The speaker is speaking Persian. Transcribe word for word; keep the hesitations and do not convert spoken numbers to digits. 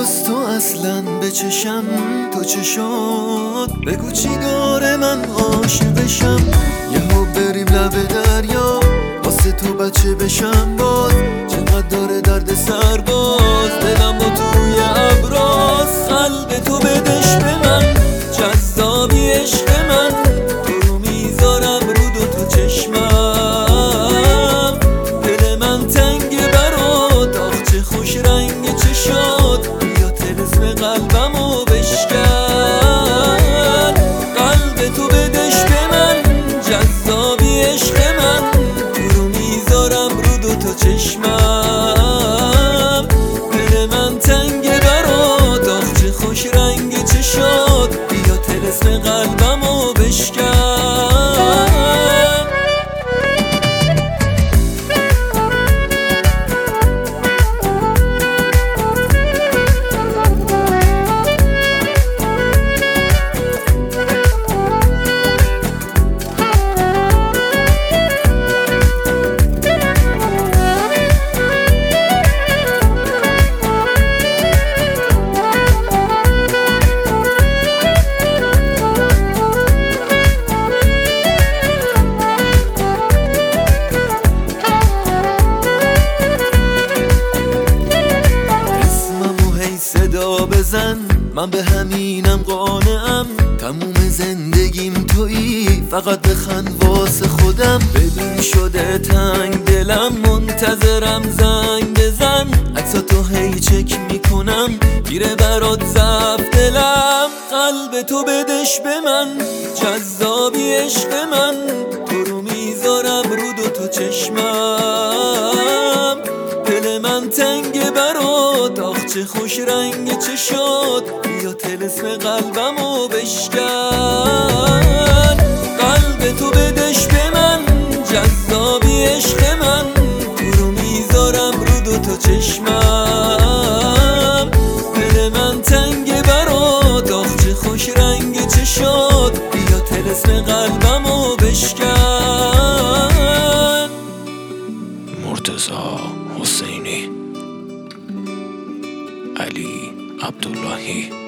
جز تو اصلا به چشم تو چه شد؟ بگو چی داره من عاشقشم. یهو بریم لب دریا واسه تو بچه بشم باز. چقدر داره درد سر باز دلم با تو روی ابراز. قلب تو بدش به من جذابی عشق من. تو رو میذارم رو دو تا چشمم. دل من تنگ برات آخ چه خوش رنگ چشات. بیا طلسم قلبمو بشکن. قلب تو بدش به من جذابی عشق من. تو رو میذارم رو دو تا چشمم. دل من تنگ برات آخ چه خوش رنگ چشات. بیا طلسم قلبمو بشکن. صدا بزن من به همینم قانعم. تموم زندگیم تویی فقط بخند واسه خودم. ببین شده تنگ دلم منتظرم زنگ بزن. عکساتو هی چک میکنم گیره برات ضعف دلم. قلب تو بدش به من جذابی عشق من. تو رو میذارم رو دو تا چشمم. دل من تنگ برات آخ چه خوش رنگ چشات. بیا طلسم قلبمو بشکن. قلب تو بدش به من جذابی عشق من. تو رو میذارم رو دو تا چشمم. دل من تنگ برات آخ چه خوش رنگ چشات. بیا طلسم قلبمو بشکن. مرتضی حسینی، علی عبداللهی.